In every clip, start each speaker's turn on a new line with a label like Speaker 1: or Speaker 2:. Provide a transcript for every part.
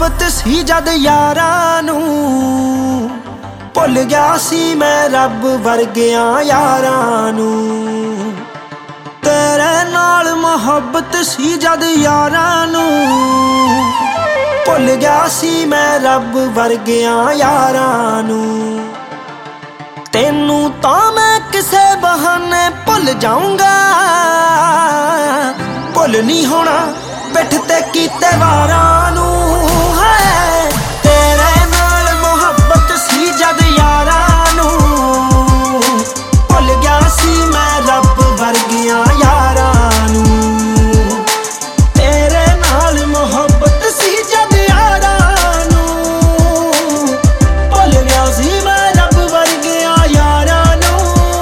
Speaker 1: ਮੁਹੱਬਤ ਸੀ ਜਦ ਯਾਰਾਂ ਨੂੰ, ਭੁੱਲ ਗਿਆ ਸੀ ਮੈਂ ਰੱਬ ਵਰਗਿਆਂ ਯਾਰਾਂ ਨੂੰ। ਤੇਰੇ ਨਾਲ ਮੁਹੱਬਤ ਸੀ ਜਦ ਯਾਰਾਂ ਨੂੰ, ਭੁੱਲ ਗਿਆ ਸੀ ਮੈਂ ਰੱਬ ਵਰਗਿਆਂ ਯਾਰਾਂ ਨੂੰ। ਤੈਨੂੰ ਤਾਂ ਮੈਂ ਕਿਸੇ ਬਹਾਨੇ ਭੁੱਲ ਜਾਊਂਗਾ, ਭੁੱਲ ਨਹੀਂ ਹੋਣਾ ਪਿੱਠ ਤੇ ਕੀਤੇ ਵਾਰਾਂ ਨੂੰ। ਹੈ ਤੇਰੇ ਨਾਲ ਮੁਹੱਬਤ ਸੀ ਜਦ ਯਾਰਾਂ ਨੂੰ, ਭੁੱਲ ਗਿਆ ਸੀ ਮੈਂ ਰੱਬ ਵਰਗਿਆਂ ਯਾਰਾਂ ਨੂੰ। ਤੇਰੇ ਨਾਲ ਮੁਹੱਬਤ ਸੀ ਜਦ ਯਾਰਾਂ ਨੂੰ, ਭੁੱਲ ਗਿਆ ਸੀ ਮੈਂ ਰੱਬ ਵਰਗਿਆਂ ਯਾਰਾਂ ਨੂੰ।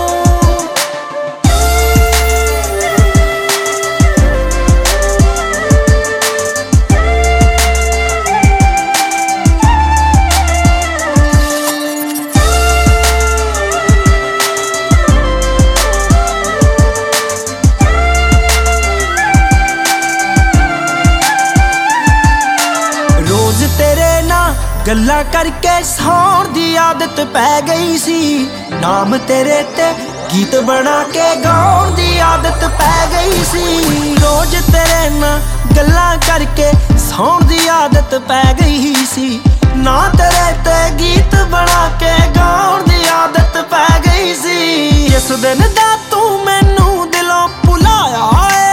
Speaker 1: ਰੋਜ਼ ਤੇਰੇ ਨਾਲ ਗੱਲਾਂ ਕਰਕੇ ਸੌਣ ਦੀ ਆਦਤ ਪੈ ਗਈ ਸੀ, ਨਾਮ ਤੇਰੇ ਤੇ ਗੀਤ ਬਣਾ ਕੇ ਗਾਉਣ ਦੀ ਆਦਤ ਪੈ ਗਈ ਸੀ। ਰੋਜ਼ ਤੇਰੇ ਨਾਲ ਗੱਲਾਂ ਕਰਕੇ ਸੌਣ ਦੀ ਆਦਤ ਪੈ ਗਈ ਸੀ, ਨਾ ਤੇਰੇ ਤੇ ਗੀਤ ਬਣਾ ਕੇ ਗਾਉਣ ਦੀ ਆਦਤ ਪੈ ਗਈ ਸੀ। ਇਸ ਦਿਨ ਦਾ ਤੂੰ ਮੈਨੂੰ ਦਿਲੋਂ ਭੁਲਾਇਆ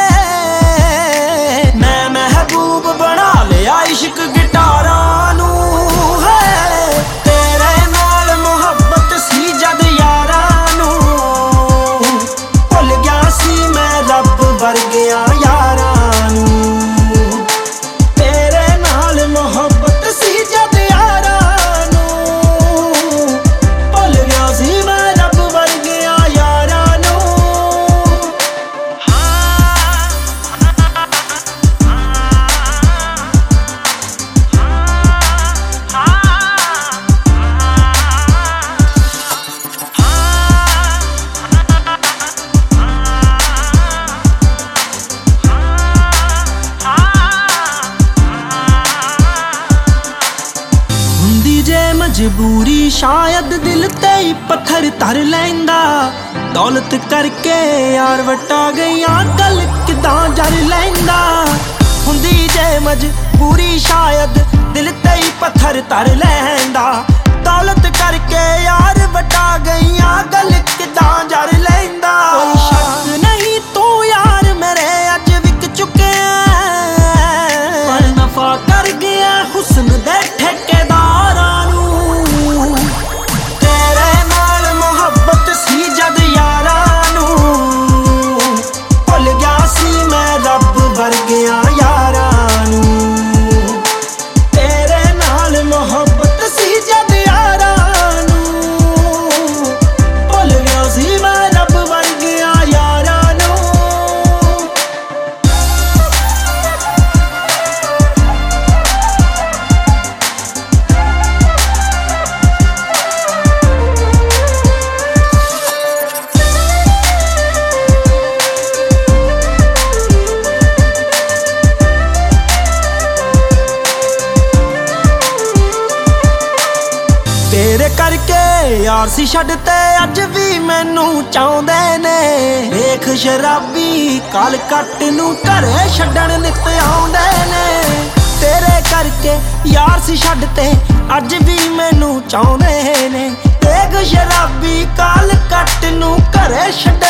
Speaker 1: ਏ, ਮੈਂ ਮਹਿਬੂਬ ਬਣਾ ਲਿਆ ਇਸ਼ਕ ਗਿਟਾਰਾਂ ਨੂੰ। ਹੈ ਤੇਰੇ ਨਾਲ ਮੁਹੱਬਤ ਸੀ ਜਦ ਯਾਰਾਂ ਨੂੰ, ਭੁੱਲ ਗਿਆ ਸੀ ਮੈਂ ਰੱਬ ਵਰਗਿਆਂ ਯਾਰਾਂ ਨੂੰ। ਤੇਰੇ ਨਾਲ ਮੁਹੱਬਤ ਸੀ ਜਦ ਯਾਰਾਂ ਨੂੰ, ਭੁੱਲ ਗਿਆ ਸੀ ਮੈਂ ਰੱਬ ਵਰਗਿਆਂ ਯਾਰਾਂ ਨੂੰ। ਹੁੰਦੀ ਜੇ ਮਜਬੂਰੀ ਸ਼ਾਇਦ ਦਿਲ ਤੇ ਹੀ ਪੱਥਰ ਧਰ ਲੈਂਦਾ, ਦੌਲਤ ਕਰਕੇ ਯਾਰ ਵਟਾ ਗਈਆਂ ਗੱਲ ਕਿਦਾਂ ਜਰ ਲੈਂਦਾ। ਹੁੰਦੀ ਜੇ ਮਜਬੂਰੀ ਸ਼ਾਇਦ ਦਿਲ ਤੇ ਹੀ ਪੱਥਰ ਧਰ ਲੈਂਦਾ, ਦੌਲਤ ਕਰਕੇ ਯਾਰ ਵਟਾ ਗਈਆਂ ਗੱਲ ਕਿਦਾਂ ਜਰ ਲੈਂਦਾ। ਕੋਈ ਸ਼ੱਕ ਨਹੀਂ ਤੂੰ ਯਾਰ ਮੇਰੇ ਅੱਜ ਵਿਕ ਚੁੱਕਿਆ, ਪਰ ਨਫਾ ਕਰ ਗਿਆ ਹੁਸਨ ਦੇ ਠੇਕੇਦਾਰਾਂ ਨੂੰ। ਤੇਰੇ ਨਾਲ ਮੁਹੱਬਤ ਸੀ ਜਦ ਯਾਰਾਂ ਨੂੰ, ਭੁੱਲ ਗਿਆ ਸੀ ਮੈਂ ਰੱਬ ਵਰਗਿਆਂ ਯਾਰਾਂ ਨੂੰ। ਤੇਰੇ ਨਾਲ ਮੁਹੱਬਤ ਸੀ ਜਦ ਯਾਰਾਂ ਨੂੰ, ਭੁੱਲ ਗਿਆ ਸੀ ਮੈਂ ਰੱਬ ਵਰਗਿਆਂ ਯਾਰਾਂ ਨੂੰ। ਤੇਰੇ ਕਰਕੇ ਯਾਰ ਸੀ ਛੱਡ ਤੇ ਅੱਜ ਵੀ ਮੈਨੂੰ ਚਾਹੁੰਦੇ ਨੇ। ਵੇਖ ਸ਼ਰਾਬੀ ਕਾਲ ਕੱਟ ਨੂੰ ਘਰੇ ਛੱਡਣ ਨਿੱਤ ਆਉਂਦੇ ਨੇ। ਤੇਰੇ ਕਰਕੇ ਯਾਰ ਸੀ ਛੱਡ ਤੇ ਅੱਜ ਵੀ ਮੈਨੂੰ ਚਾਹੁੰਦੇ ਨੇ। ਵੇਖ ਸ਼ਰਾਬੀ ਕਾਲ ਕੱਟ ਨੂੰ ਘਰੇ ਛੱਡ